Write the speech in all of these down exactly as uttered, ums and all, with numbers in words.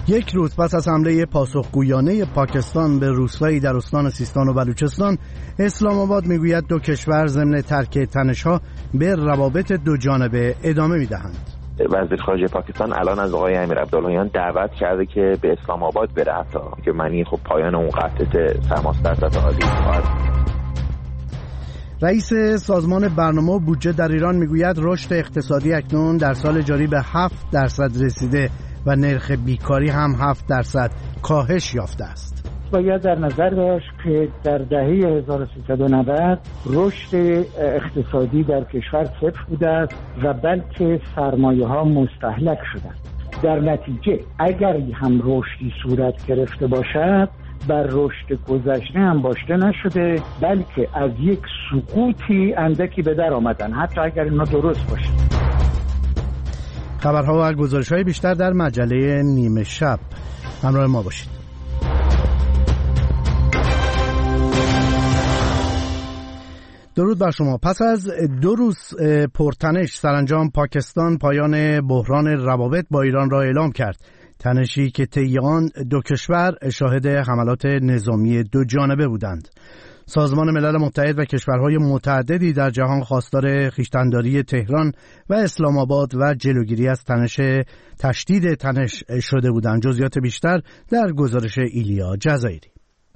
یک روز پس از حمله پاسخگویانه پاکستان به روستایی در استان سیستان و بلوچستان، اسلام آباد میگوید دو کشور ضمن ترک تنش‌ها به روابط دو جانبه ادامه میدهند. وزیر خارجه پاکستان الان از آقای امیر عبداللهیان دعوت کرده که به اسلام آباد بره، حتی که معنی خب پایان اون قطع تماس در سطح عالی خواهد. رئیس سازمان برنامه و بودجه در ایران میگوید رشد اقتصادی اکنون در سال جاری به هفت درصد رسیده و نرخ بیکاری هم هفت درصد کاهش یافته است. باید در نظر داشت که در دهه هزار و سیصد و نود رشد اقتصادی در کشور صفر بوده است و بلکه سرمایه ها مستهلک شدند. در نتیجه اگر هم رشدی صورت گرفته باشد، بر رشد گذشته هم باشته نشده، بلکه از یک سقوطی اندکی به در آمدن، حتی اگر اینا درست باشه. خبرها و گزارش‌های بیشتر در مجله نیمه شب. همراه ما باشید. درود بر شما. پس از دو روز پرتنش سرانجام پاکستان پایان بحران روابط با ایران را اعلام کرد. تنشی که طی آن دو کشور شاهد حملات نظامی دو جانبه بودند. سازمان ملل متحد و کشورهای متعددی در جهان خواستار خویشتن‌داری تهران و اسلام آباد و جلوگیری از تنش تشدید تنش شده بودند. جزئیات بیشتر در گزارش ایلیا جزایری.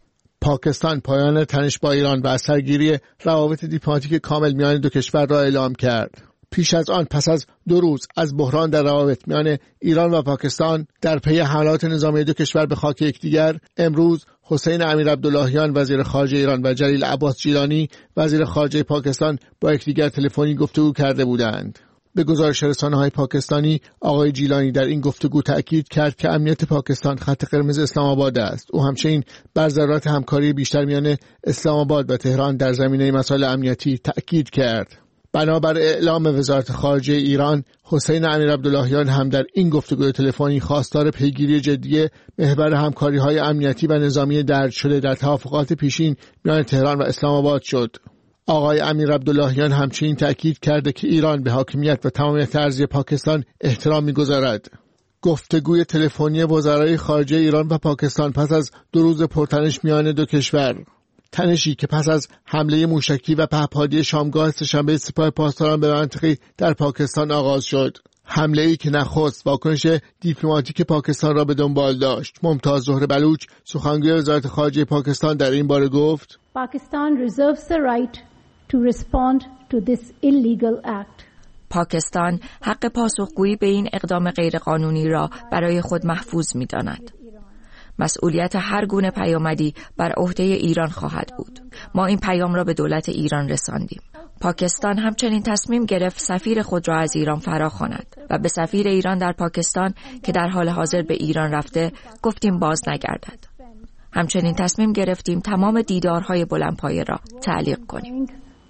پاکستان پایان تنش با ایران و اثرگیری روابط دیپلماتیک کامل میان دو کشور را اعلام کرد. پیش از آن پس از دو روز از بحران در روابط میان ایران و پاکستان در پی حملات نظامی دو کشور به خاک یکدیگر، امروز حسین امیر عبداللهیان وزیر خارجه ایران و جلیل عباس جیلانی وزیر خارجه پاکستان با یکدیگر تلفنی گفتگو کرده بودند. به گزارش رسانه‌های پاکستانی، آقای جیلانی در این گفتگو تأکید کرد که امنیت پاکستان خط قرمز اسلام آباد است. او همچنین بر ضرورت همکاری بیشتر میان اسلام آباد و تهران در زمینه مسائل امنیتی تأکید کرد. بنابر اعلام وزارت خارجه ایران، حسین امیر عبداللهیان هم در این گفتگوی تلفنی خواستار پیگیری جدی محور همکاری‌های امنیتی و نظامی درج شده در توافقات پیشین میان تهران و اسلام آباد شد. آقای امیر عبداللهیان همچنین تأکید کرده که ایران به حاکمیت و تمامیت ارضی پاکستان احترام می‌گذارد. گفتگوی تلفنی وزرای خارجه ایران و پاکستان پس از دو روز پرتنش میان دو کشور، تنشی که پس از حمله موشکی و پهپادی شامگاه سه‌شنبه سپاه پاسداران به منطقه در پاکستان آغاز شد. حمله‌ای که نخست واکنش دیپلماتیک پاکستان را به دنبال داشت. ممتاز زهره بلوچ، سخنگوی وزارت خارجه پاکستان، در این باره گفت: پاکستان reserves the right to respond to this illegal act. پاکستان حق پاسخگویی به این اقدام غیرقانونی را برای خود محفوظ می‌داند. مسئولیت هر گونه پیامدی بر عهده ایران خواهد بود. ما این پیام را به دولت ایران رساندیم. پاکستان همچنین تصمیم گرفت سفیر خود را از ایران فراخواند و به سفیر ایران در پاکستان که در حال حاضر به ایران رفته گفتیم باز نگردد. همچنین تصمیم گرفتیم تمام دیدارهای بلندپایه را تعلیق کنیم.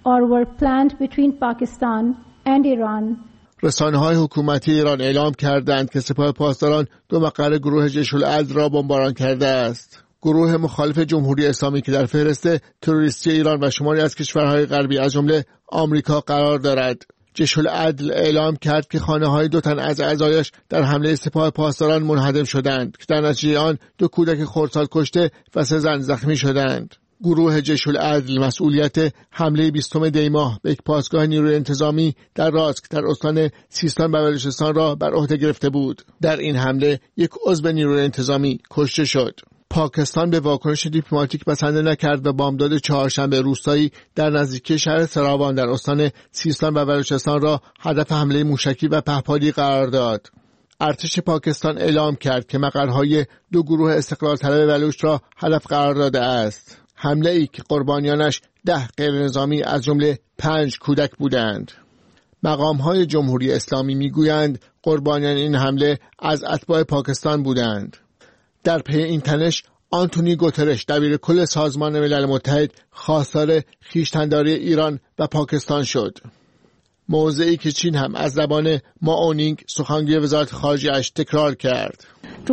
رسانه‌های حکومتی ایران اعلام کردند که سپاه پاسداران دو مقر گروه جیش العدل را بمباران کرده است. گروه مخالف جمهوری اسلامی که در فهرست تروریستی ایران و شماری از کشورهای غربی از جمله آمریکا قرار دارد. جیش العدل اعلام کرد که خانه‌های دو تن از اعضایش در حمله سپاه پاسداران منهدم شدند که در نتیجه آن دو کودک خردسال کشته و سه زن زخمی شدند. گروه جیش العدل مسئولیت حمله بیستم دی ماه به یک پاسگاه نیروی انتظامی در راسک در استان سیستان و بلوچستان را بر عهده گرفته بود. در این حمله یک عضو نیروی انتظامی کشته شد. پاکستان به واکنش دیپلماتیک بسنده نکرد و بامداد چهارشنبه روستایی در نزدیکی شهر سراوان در استان سیستان و بلوچستان را هدف حمله موشکی و پهپادی قرار داد. ارتش پاکستان اعلام کرد که مقرهای دو گروه استقلال طلب بلوچ را هدف قرار داده است. حمله ای که قربانیانش ده غیر نظامی از جمله پنج کودک بودند. مقام‌های جمهوری اسلامی میگویند قربانیان این حمله از اتباع پاکستان بودند. در پی این تنش آنتونی گوترش دبیر کل سازمان ملل متحد خواستار خویشتن‌داری ایران و پاکستان شد. موضعی که چین هم از زبان ما اونینگ سخنگوی وزارت خارجه اش تکرار کرد.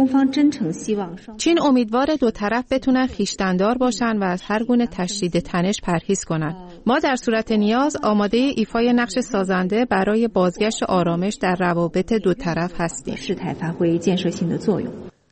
چین امیدوار دو طرف بتونن خویشتن‌دار باشن و از هر گونه تشدید تنش پرهیز کنن. ما در صورت نیاز آماده ایفای نقش سازنده برای بازگشت آرامش در روابط دو طرف هستیم.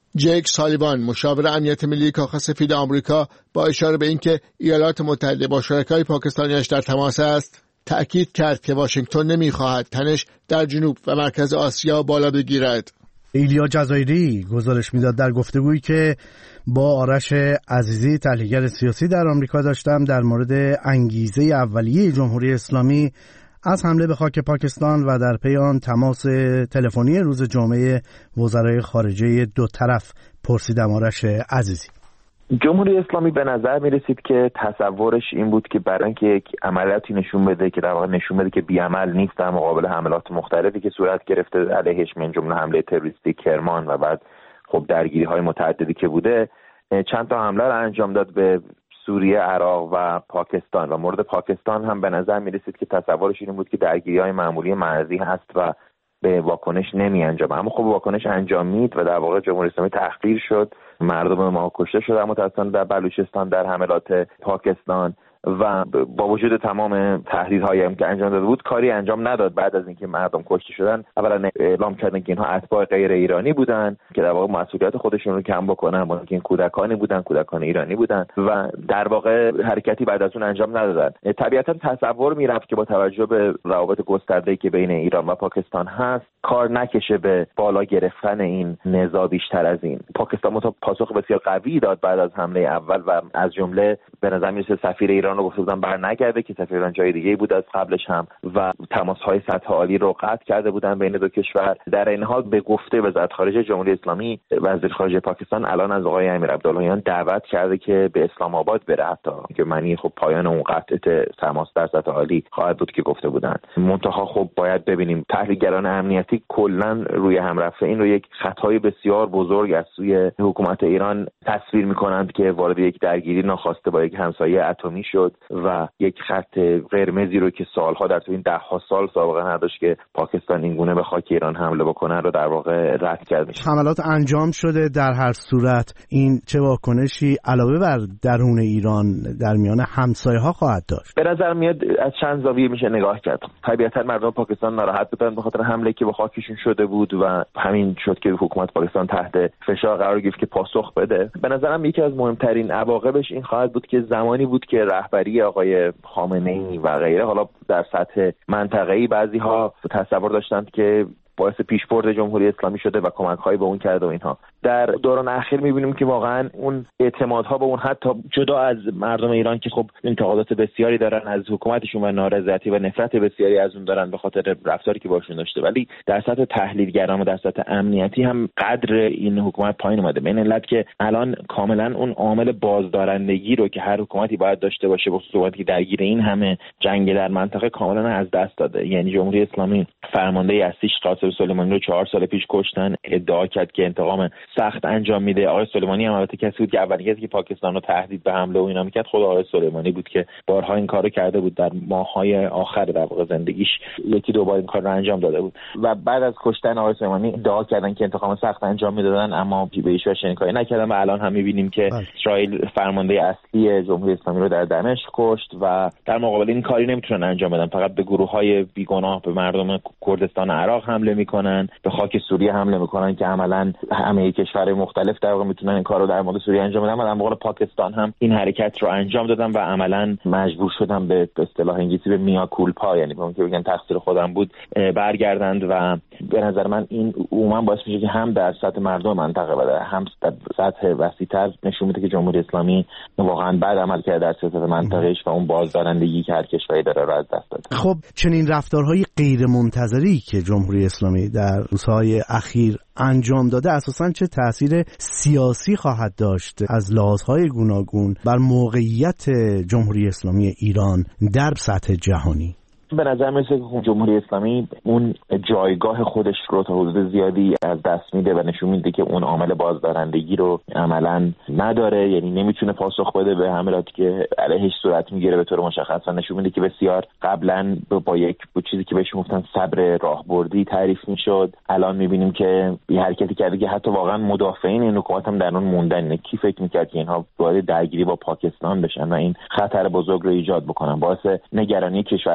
جیک سالیوان، مشاور امنیت ملی کاخ سفید آمریکا، با اشاره به اینکه ایالات متحده با شرکای پاکستانیش در تماس است، تأکید کرد که واشنگتن نمی‌خواهد تنش در جنوب و مرکز آسیا بالا بگیرد. ایلیا جزایری گزارش میداد در گفتگویی که با آرش عزیزی تحلیلگر سیاسی در آمریکا داشتم در مورد انگیزه اولیه جمهوری اسلامی از حمله به خاک پاکستان و در پی آن تماس تلفنی روز جمعه وزرای خارجه دو طرف پرسیدم آرش عزیزی. جمهوری اسلامی به نظر می رسید که تصورش این بود که برای اینکه یک عملیاتی نشون بده که در واقع نشون بده که بی‌عمل نیست در مقابل حملات مختلفی که صورت گرفته علیهش، من جمله حمله تروریستی کرمان و بعد خب درگیری های متعددی که بوده، چند تا حمله رو انجام داد به سوریه، عراق و پاکستان و مورد پاکستان هم به نظر می رسید که تصورش این بود که درگیری های معمولی مرزی هست و به واکنش نمی انجام، اما خب واکنش انجامید و در واقع جمهوری اسلامی تحقیر شد، مردم ما کشته شده متأسفانه در بلوچستان در حملات پاکستان و با وجود تمام تحریرهایی که انجام داده بود کاری انجام نداد. بعد از اینکه مردم کشته شدن اولا اعلام کردن که اینها اتباع غیر ایرانی بودن که در واقع مسئولیت خودشون رو کم بکنن، با اینکه این کودکانی بودن، کودکان ایرانی بودن و در واقع حرکتی بعد از اون انجام ندادن. طبیعتا تصور میرفت که با توجه به روابط گسترده‌ای که بین ایران و پاکستان هست کار نکشه به بالا گرفتن این نزاع بیشتر از این. پاکستان متأ پاسخ بسیار قوی داد بعد از حمله اول و از جمله به نظر میرسه سفیر ایران رو گفته بودن برنگرده که سفیر ایران جای دیگه‌ای بود از قبلش هم و تماس‌های سطح عالی رو قطع کرده بودن بین دو کشور. در این حال به گفته وزارت خارجه جمهوری اسلامی وزیر خارجه پاکستان الان از آقای امیر عبداللهیان دعوت کرده که به اسلام آباد بره، حتی که معنی خب پایان اون قطع تماس در سطح عالی خواهد بود که گفته بودن. منتها خب باید ببینیم تحلیلگران امنیتی کلا روی هم رفته این رو یک خطای بسیار بزرگ از سوی حکومت ایران تصویر می‌کنند که وارد یک درگیری ناخواسته با یک همسایه اتمی شد و یک خط قرمزی رو که سالها در تو این ده ها سال سابقه نداشت که پاکستان این گونه به خاک ایران حمله بکنه رو در واقع رد کرد میشه. حملات انجام شده، در هر صورت این چه واکنشی علاوه بر درون ایران در میان همسایه‌ها خواهد داشت؟ به نظر میاد از چند زاویه میشه نگاه کرد. طبیعتا مردم پاکستان ناراحت بودن به خاطر حمله که به خاکشون شده بود و همین شد که حکومت پاکستان تحت فشار قرار گرفت که پاسخ بده. به نظرم یکی از مهمترین عواقبش این خواهد بود که زمانی بود که رهبری آقای خامنه‌ای و غیره حالا در سطح منطقه‌ای بعضی‌ها تصور داشتند که باعث پیشبرد جمهوری اسلامی شده و کمک‌هایی به اون کرده و اینها. در دوران اخیر می‌بینیم که واقعا اون اعتمادها به اون حتی جدا از مردم ایران که خب انتقادات بسیاری دارن از حکومتشون و نارضایتی و نفرت بسیاری از اون دارن به خاطر رفتاری که باشون داشته، ولی در سطح تحلیلگران و در سطح امنیتی هم قدر این حکومت پایین اومده. به این علت که الان کاملا اون عامل بازدارندگی رو که هر حکومتی باید داشته باشه به خصوص که درگیر این همه جنگ در منطقه کاملا از دست داده. یعنی جمهوری اسلامی فرمانده اصلیش قاسم سلیمانی رو چهار سال پیش کشتن، ادعا کرد که انتقام سخت انجام میده. آقای سلیمانی هم البته کسی بود که اولین کسی که پاکستان رو تهدید به حمله و اینا میکرد خود آقای سلیمانی بود که بارها این کارو کرده بود، در ماه‌های آخر در واقع زندگیش یکی دو بار این کار رو انجام داده بود و بعد از کشتن آقای سلیمانی ادعا کردن که انتقام سخت انجام میدادن، اما به هیچ وجه کاری نکردن و الان هم میبینیم که اسرائیل فرمانده اصلی جمهوری اسلامی رو در دمشق کشت و در مقابل این کاری نمیتونن انجام بدن، فقط به گروه‌های بیگناه به مردم کردستان عراق حمله میکنن، به خاک سوریه حمله میکنن که عملاً همه کشورهای مختلف در واقع میتونن این کارو در مورد سوریه انجام بدن و در مورد پاکستان هم این حرکت رو انجام دادن و عملاً مجبور شدن به اصطلاح انگلیسی به میا کولپا، یعنی اون که بگن تقصیر خودم بود، برگردند و به نظر من این عموما باعث میشه که هم در سطح مردم منطقه و در هم در سطح وسیع‌تر نشون میده که جمهوری اسلامی واقعاً بد عمل کرده در سیاست منطقه‌اش و اون بازدارندگی که هر کشوری داره رو از دست داده. خب چنین رفتارهای غیرمنتظری که جمهوری اسلامی در روزهای اخیر انجام داده اساساً چه تأثیر سیاسی خواهد داشت از لحاظهای گوناگون بر موقعیت جمهوری اسلامی ایران در سطح جهانی؟ به نظر میرسه که جمهوری اسلامی اون جایگاه خودش رو تا حدود زیادی از دست میده و نشون میده که اون عامل بازدارندگی رو عملاً نداره، یعنی نمیتونه پاسخ بده به حملاتی که علیهش صورت میگیره. به طور مشخص نشون میده که بسیار قبلا با یک چیزی که بهش گفتن صبر راهبردی تعریف میشد، الان میبینیم که یه حرکتی کرده که حتی واقعا مدافعین این حکومت هم در اون موندن. کی فکر میکرد که اینها وارد درگیری با پاکستان بشن و این خطر بزرگ رو ایجاد بکنن، باعث نگرانی کشورهای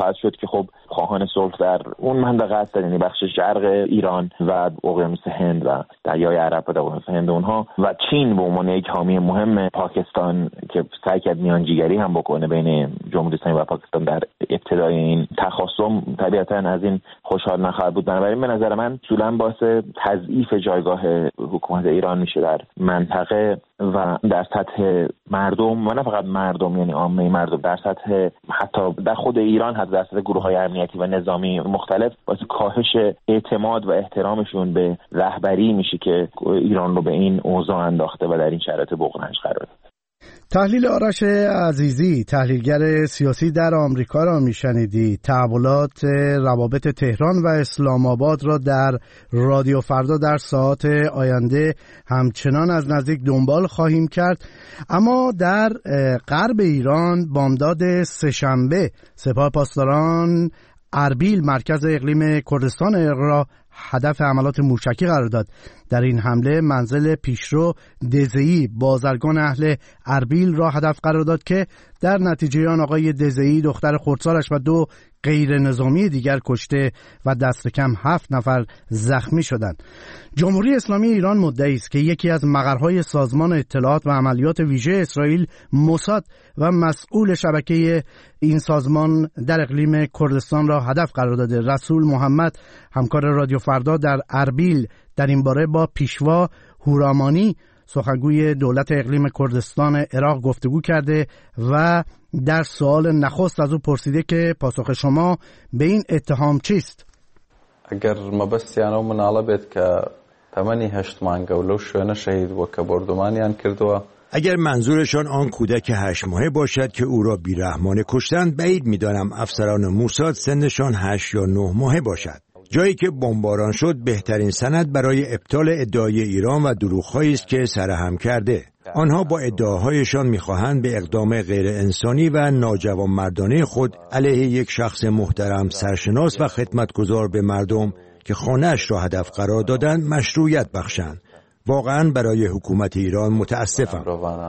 خواهد شد که خب خواهان صلح در اون منطقه هستند، یعنی بخش شرق ایران و اقیانوس هند و دریای عرب و اقیانوس هند اونها، و چین به عنوان یک حامی مهم پاکستان که سعی کرد میانجیگری هم بکنه بین جمهوری اسلامی و پاکستان در ابتدای این تخاصم، طبیعتاً از این خوشحال نخواهد بود. بنابراین به نظر من اصولاً باعث تضعیف جایگاه حکومت ایران میشه در منطقه و در سطح مردم، و نه فقط مردم یعنی عامه مردم، در سطح حتی در خود ایران، حتی در سطح گروه‌های امنیتی و نظامی مختلف، باعث کاهش اعتماد و احترامشون به رهبری میشه که ایران رو به این اوضاع انداخته و در این شرایط بغرنج قرار داده. تحلیل آرش عزیزی، تحلیلگر سیاسی در آمریکا را میشنیدی. تحولات روابط تهران و اسلام آباد را در رادیو فردا در ساعات آینده همچنان از نزدیک دنبال خواهیم کرد. اما در غرب ایران بامداد سه‌شنبه سپاه پاسداران اربیل، مرکز اقلیم کردستان عراق را هدف حملات موشکی قرار داد. در این حمله منزل پیشرو دزئی، بازرگان اهل اربیل را هدف قرار داد که در نتیجه آن آقای دزئی، دختر خردسالش و دو غیر نظامی دیگر کشته و دست کم هفت نفر زخمی شدند. جمهوری اسلامی ایران مدعی است که یکی از مقرهای سازمان اطلاعات و عملیات ویژه اسرائیل، موساد، و مسئول شبکه این سازمان در اقلیم کردستان را هدف قرار داده. رسول محمد، همکار رادیو فردا در اربیل، در این باره با پیشوا هورامانی، سخنگوی دولت اقلیم کردستان عراق، گفتگو کرده و در سوال نخست از او پرسیده که پاسخ شما به این اتهام چیست؟ اگر مەبەستیانەوە مناڵە بێت کە تەمەنی هەشت مانگە و لەو شوێنە شەهید بووە کە بردومانیان کردووە، اگر منظورشان آن کودک هشت ماهه باشد که او را بیرحمانه کشتند، بعید می‌دانم افسران موساد سنشان هشت یا نه ماهه باشد. جایی که بمباران شد بهترین سند برای ابطال ادعای ایران و دروغ‌هایی است که سرهم کرده. آنها با ادعاهایشان می‌خواهند به اقدام غیر انسانی و ناجوانمردانه خود علیه یک شخص محترم، سرشناس و خدمتگزار به مردم که خانه‌اش را هدف قرار دادند مشروعیت بخشند. واقعا برای حکومت ایران متاسفم.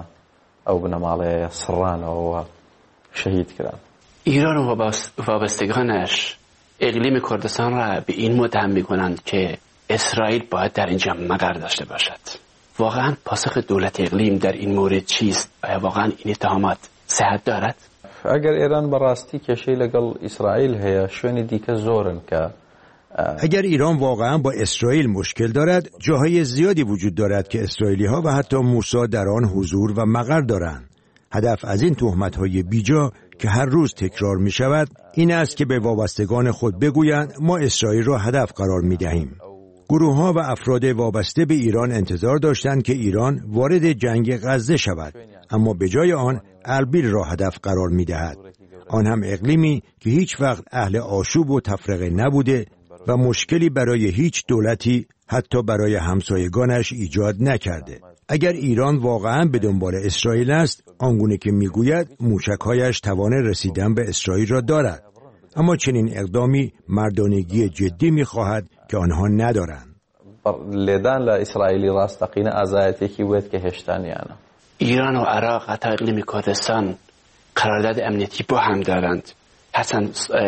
ایران و وابستگانش اقلیم کردستان را به این متهم می‌کنند که اسرائیل باید در اینجا مقر داشته باشد. واقعا پاسخ دولت اقلیم در این مورد چیست؟ آیا واقعا این اتهامات صحت دارد؟ اگر ایران براستی کشی لگل اسرائیل هیا شوینی دیگه زورن که اگر ایران واقعا با اسرائیل مشکل دارد، جاهای زیادی وجود دارد که اسرائیلی ها و حتی موساد در آن حضور و مقر دارند. هدف از این تهمت های بیجا که هر روز تکرار می شود این است که به وابستگان خود بگویند ما اسرائیل را هدف قرار می دهیم. گروه ها و افراد وابسته به ایران انتظار داشتند که ایران وارد جنگ غزه شود، اما به جای آن اربیل را هدف قرار می دهد. آن هم اقلیمی که هیچ وقت اهل آشوب و تفرقه نبوده و مشکلی برای هیچ دولتی، حتی برای همسایگانش، ایجاد نکرده. اگر ایران واقعا به دنبال اسرائیل است، آنگونه که میگوید موشک‌هایش توان رسیدن به اسرائیل را دارد، اما چنین اقدامی مردانگی جدی می‌خواهد که آنها ندارند. لیدن لاسرائیلی راستقینه ازایتی کی بود که هشتانیانا. ایران و عراق حتی اقلیم کردستان قرارداد امنیتی با هم دارند. حسن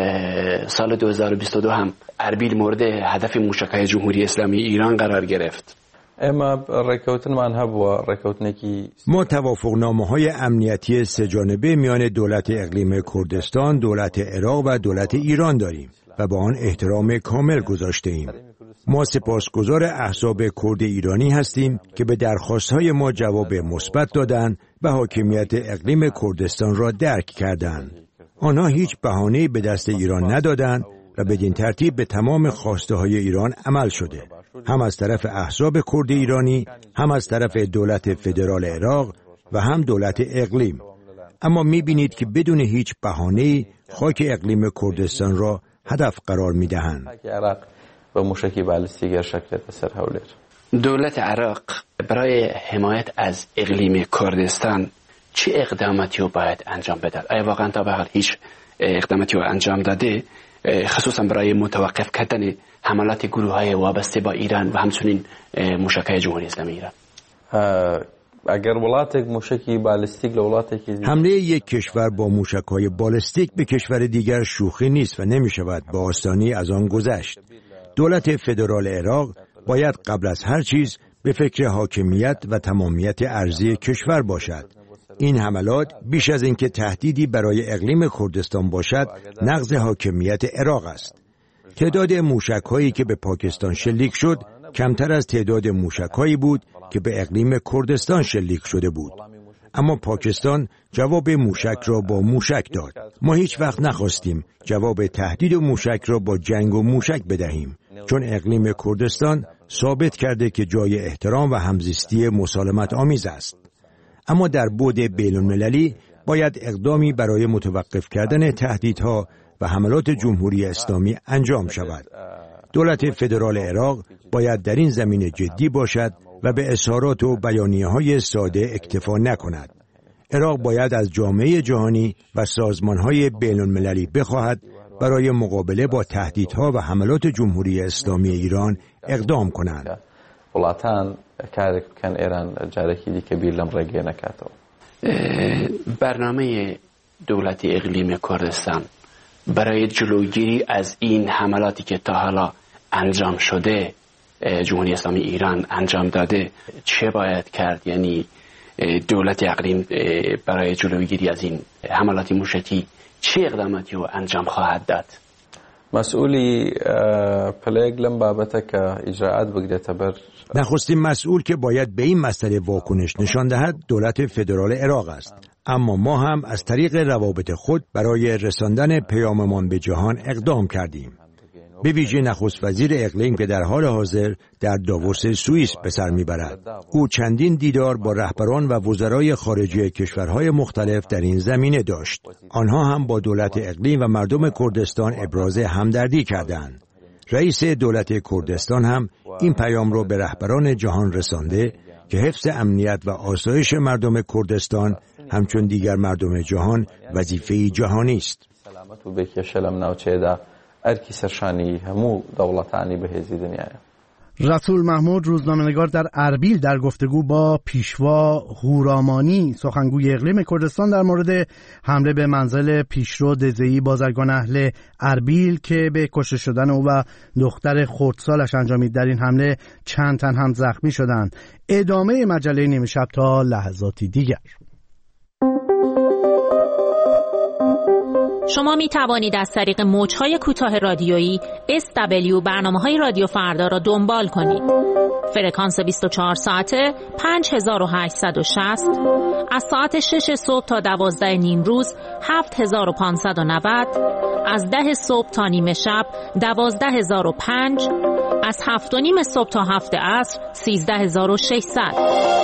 سال دو هزار و بیست و دو هم اربیل مورد هدف موشک‌های جمهوری اسلامی ایران قرار گرفت. اما رکوتن منهب و رکوتنکی ما توافقنامه‌های امنیتی سه جانبه میان دولت اقلیم کردستان، دولت عراق و دولت ایران داریم و با آن احترام کامل گذاشته ایم. ما سپاسگزار احزاب کرد ایرانی هستیم که به درخواست‌های ما جواب مثبت دادند و حاکمیت اقلیم کردستان را درک کردند. آنها هیچ بهانه‌ای به دست ایران ندادند و بدین ترتیب به تمام خواسته‌های ایران عمل شده، هم از طرف احزاب کرد ایرانی، هم از طرف دولت فدرال عراق و هم دولت اقلیم. اما می‌بینید که بدون هیچ بهانه‌ای خاک اقلیم کردستان را هدف قرار می‌دهند. و موشکی بالستیک شکل تسر هولر. دولت عراق برای حمایت از اقلیم کردستان چه اقداماتی رو باید انجام بده؟ آیا واقعا تا به حال هیچ اقداماتی رو انجام داده، خصوصا برای متوقف کردن حملات گروه‌های وابسته با ایران و همچنین موشک‌های جمهوری اسلامی ایران؟ اگر ولاتێک موشکی بالستیک لە وڵاتێکی حمله یک کشور با موشک‌های بالستیک به کشور دیگر شوخی نیست و نمی‌شود به آسانی از آن گذشت. دولت فدرال عراق باید قبل از هر چیز به فکر حاکمیت و تمامیت ارضی کشور باشد. این حملات بیش از اینکه تهدیدی برای اقلیم کردستان باشد، نقض حاکمیت عراق است. تعداد موشک‌هایی که به پاکستان شلیک شد کمتر از تعداد موشک‌هایی بود که به اقلیم کردستان شلیک شده بود. اما پاکستان جواب موشک را با موشک داد. ما هیچ وقت نخواستیم جواب تهدید موشک را با جنگ و موشک بدهیم، چون اقلیم کردستان ثابت کرده که جای احترام و همزیستی مسالمت آمیز است. اما در بعد بین‌المللی باید اقدامی برای متوقف کردن تهدیدها و حملات جمهوری اسلامی انجام شود. دولت فدرال عراق باید در این زمینه جدی باشد و به اظهارات و بیانیه‌های ساده اکتفا نکند. عراق باید از جامعه جهانی و سازمان‌های بین‌المللی بخواهد برای مقابله با تهدیدها و حملات جمهوری اسلامی ایران اقدام کنند. وڵاتان کارێک بکەن ئێران جارێکی دیکە بیر لەم ڕێگەیە نەکاتەوە. برنامه دولت اقلیم کردستان برای جلوگیری از این حملاتی که تا حالا انجام شده جمهوری اسلامی ایران انجام داده چه باید کرد؟ یعنی دولت اقلیم برای جلوگیری از این حملات موشکی چه اقداماتی رو انجام خواهد داد؟ مسئولی پلیگ لم بابته که اجراعات بگیرد بر نخستین مسئول که باید به این مسئله واکنش نشان دهد دولت فدرال عراق است. اما ما هم از طریق روابط خود برای رساندن پیاممان به جهان اقدام کردیم. به ویژه نخست وزیر اقلیم که در حال حاضر در داووس سوئیس به سر میبرد. او چندین دیدار با رهبران و وزرای خارجه کشورهای مختلف در این زمینه داشت. آنها هم با دولت اقلیم و مردم کردستان ابراز همدردی کردند. رئیس دولت کردستان هم این پیام را به رهبران جهان رسانده که حفظ امنیت و آسایش مردم کردستان همچون دیگر مردم جهان وظیفه جهانی است. سلامت و بکیشلم ناوچه‌دا ارکی سرشانی همو دولتانی بهزی دنیای. رسول محمود روزنامه‌نگار در اربیل در گفتگو با پیشوا هورامانی سخنگوی اقلیم کردستان در مورد حمله به منزل پیشرو دزئی بازرگان اهل اربیل که به کشته شدن او و دختر خردسالش انجامید، در این حمله چند تن هم زخمی شدند. ادامه مجله نیمه شب تا لحظاتی دیگر. شما می توانید از طریق موج‌های کوتاه رادیویی اس دبلیو برنامه‌های رادیو فردا را دنبال کنید. فرکانس بیست و چهار ساعته پنج هزار و هشتصد و شصت، از ساعت شش صبح تا دوازده نیم روز هفت هزار و پانصد و نود، از ده صبح تا نیمه شب دوازده هزار و پنج، از هفت و نیم صبح تا هفت عصر سیزده هزار و ششصد.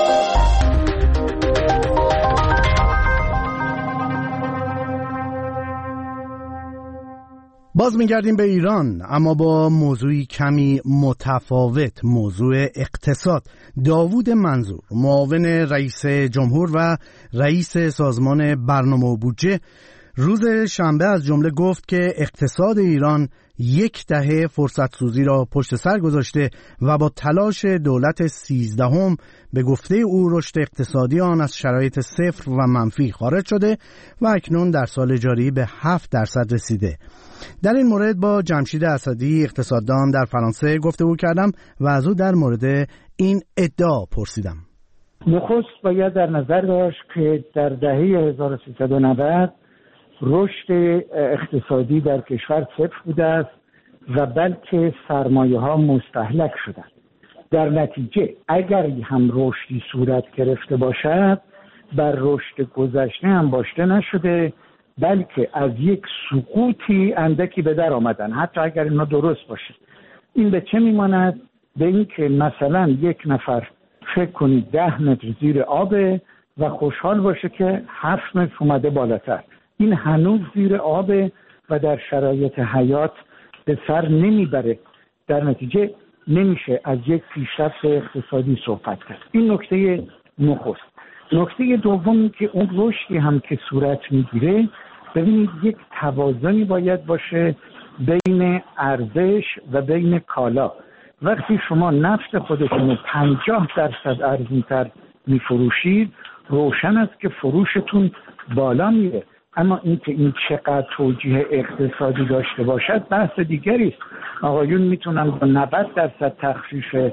باز میگردیم به ایران، اما با موضوعی کمی متفاوت، موضوع اقتصاد. داوود منظور معاون رئیس جمهور و رئیس سازمان برنامه و بودجه روز شنبه از جمله گفت که اقتصاد ایران یک دهه فرصت سوزی را پشت سر گذاشته و با تلاش دولت سیزدهم به گفته او رشد اقتصادی آن از شرایط صفر و منفی خارج شده و اکنون در سال جاری به هفت درصد رسیده. در این مورد با جمشید اسدی اقتصاددان در فرانسه گفتگو کردم و از او در مورد این ادعا پرسیدم. نخست باید در نظر داشت که در دهه هزار و سیصد و نود رشد اقتصادی در کشور صفر بوده است و بلکه سرمایه ها مستهلک شدند. در نتیجه اگر هم رشدی صورت گرفته باشد بر رشد گذشته هم باشته نشده، بلکه از یک سقوطی اندکی به در آمدن، حتی اگر اینا درست باشه. این به چه میماند؟ به این که مثلا یک نفر فکر کنید ده متر زیر آبه و خوشحال باشه که هفت متر اومده بالاتر. این هنوز زیر آبه و در شرایط حیات به سر نمیبره. در نتیجه نمیشه از یک پیشرفت اقتصادی صحبت کرد. این نکته نخست. نکته دوم که اون رشدی هم که صورت میگیره، ببینید یک توازنی باید باشه بین ارزش و بین کالا. وقتی شما نفت خودتون رو پنجاه درصد ارزونتر میفروشید روشن است که فروشتون بالا میره. اما اینکه این چقدر توجیه اقتصادی داشته باشد بحث دیگری است. آقایون میتونن با نود درصد تخفیف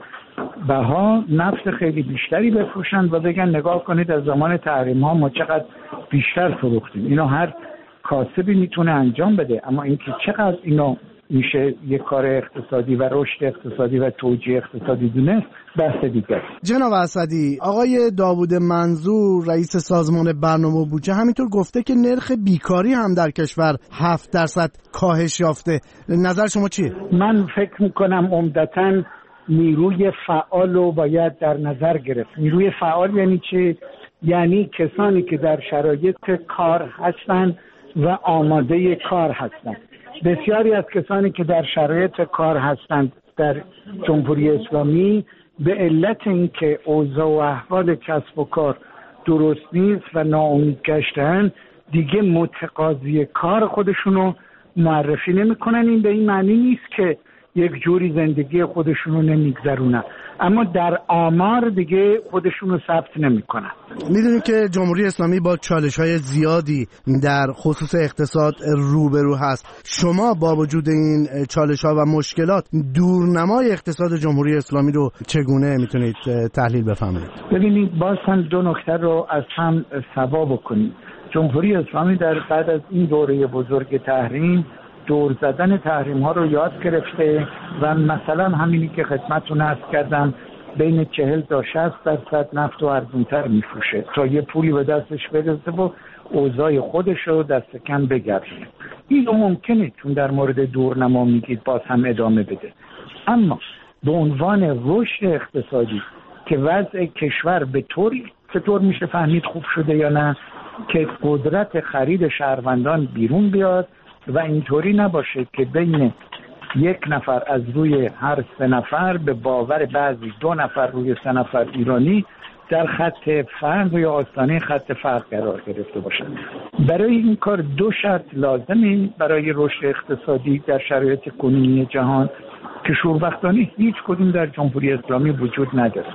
بها نفت خیلی بیشتری بفروشن و بگن نگاه کنید از زمان تحریم ها ما چقدر بیشتر فروختیم. اینو هر کاسبی میتونه انجام بده، اما اینکه چقدر اینو میشه یک کار اقتصادی و رشد اقتصادی و توجیه اقتصادی دونست بحث دیگر. جناب اسدی، آقای داوود منظور رئیس سازمان برنامه و بودجه همینطور گفته که نرخ بیکاری هم در کشور هفت درصد کاهش یافته. نظر شما چیه؟ من فکر میکنم عمدتاً نیروی فعال رو باید در نظر گرفت. نیروی فعال یعنی چه؟ یعنی کسانی که در شرایط کار هستند و آماده کار هستند. بسیاری از کسانی که در شرایط کار هستند در جمهوری اسلامی به علت اینکه اوضاع و احوال کسب و کار درست نیست و ناامید گشتن دیگه متقاضی کار خودشونو معرفی نمی‌کنن. این به این معنی نیست که یک جوری زندگی خودشونو نمیگذرونن، اما در آمار دیگه خودشونو ثبت نمیکنن. میدونیم که جمهوری اسلامی با چالش‌های زیادی در خصوص اقتصاد روبرو هست. شما با وجود این چالش‌ها و مشکلات دورنمای اقتصاد جمهوری اسلامی رو چگونه میتونید تحلیل بفهمید؟ ببینید باز هم دو نکته رو از هم سوا بکنید. جمهوری اسلامی در بعد از این دوره بزرگ تحریم دور زدن تحریم ها رو یاد گرفته و مثلا همینی که خدمتتون عرض کردم بین چهل تا شصت درصد نفت و ارزونتر میفروشه تا یه پولی به دستش برسه و اوضاع خودش رو دست کم بگردونه. این ممکنه چون در مورد دورنما میگید باز هم ادامه بده، اما به عنوان رشد اقتصادی که وضع کشور به طوری چطور میشه فهمید خوب شده یا نه که قدرت خرید شهروندان بیرون بیاد و اینطوری نباشه که بین یک نفر از روی هر سه نفر به باور بعضی دو نفر روی سه نفر ایرانی در خط فقر یا آستانه خط فقر قرار گرفته باشن. برای این کار دو شرط لازمه برای رشد اقتصادی در شرایط کنونی جهان که شوربختانه هیچ کدوم در جمهوری اسلامی وجود نداره.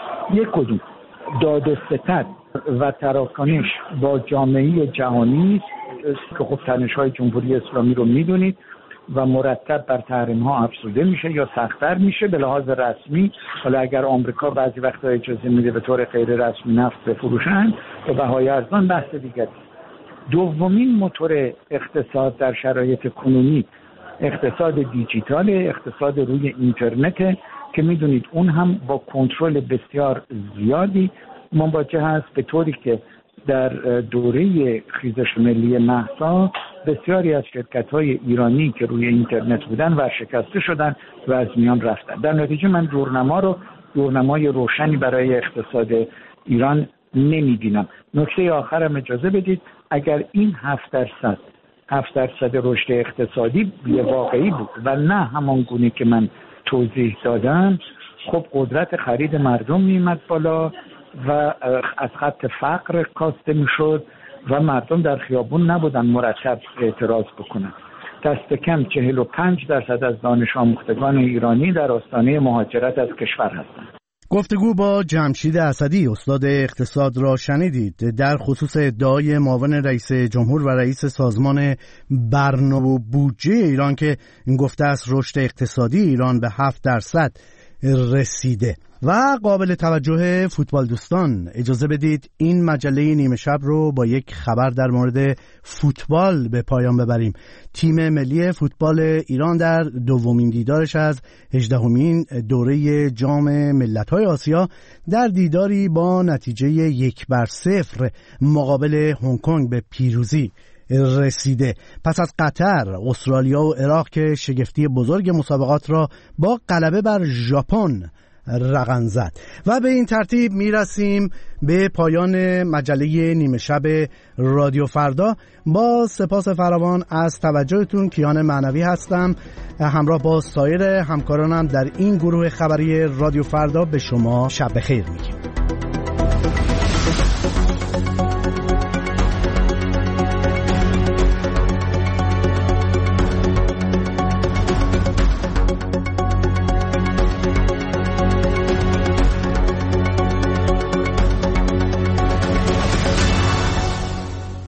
یک کدوم داد و ستد و تراکنش با جامعه جهانی که خب تنش‌های جمهوری اسلامی رو میدونید و مرتب بر تحریم ها افزوده میشه یا سخت‌تر میشه به لحاظ رسمی. حالا اگر آمریکا بعضی وقتا اجازه میده به طور غیر رسمی نفت بفروشن به بهای ارزان بحث دیگری. دومین موتور اقتصاد در شرایط کنونی اقتصاد دیجیتال، اقتصاد روی اینترنت که میدونید اون هم با کنترل بسیار زیادی مواجه هست، به طوری که در دوره خیزش ملی مهسا بسیاری از شرکت‌های ایرانی که روی اینترنت بودن ورشکسته شدن و از میان رفتن. در نتیجه من دورنما رو دورنمای روشنی برای اقتصاد ایران نمی‌بینم. نکته آخرم اجازه بدید، اگر این هفت درصد هفت درصد رشد اقتصادی واقعی بود و نه همان گونه که من توضیح دادم، خب قدرت خرید مردم می‌آمد بالا و از خط فقر کاسته میشد و مردم در خیابون نبودن مرتب اعتراض بکنن. دست کم چهل و پنج درصد از دانش آموختگان ایرانی در آستانه مهاجرت از کشور هستند. گفتگو با جمشید اسدی استاد اقتصاد را شنیدید در خصوص ادعای معاون رئیس جمهور و رئیس سازمان برنامه و بودجه ایران که این گفته است رشد اقتصادی ایران به هفت درصد رسیده. و قابل توجه فوتبال دوستان، اجازه بدید این مجله نیمه شب رو با یک خبر در مورد فوتبال به پایان ببریم. تیم ملی فوتبال ایران در دومین دیدارش از هجدهمین دوره جام ملت‌های آسیا در دیداری با نتیجه یک بر صفر مقابل هنگ کنگ به پیروزی رسیده. پس از قطر، استرالیا و عراق که شگفتی بزرگ مسابقات را با غلبه بر ژاپن رقم زد. و به این ترتیب میرسیم به پایان مجله نیمه شب رادیو فردا. با سپاس فراوان از توجهتون، کیان معنوی هستم همراه با سایر همکارانم در این گروه خبری رادیو فردا. به شما شب بخیر میگیم.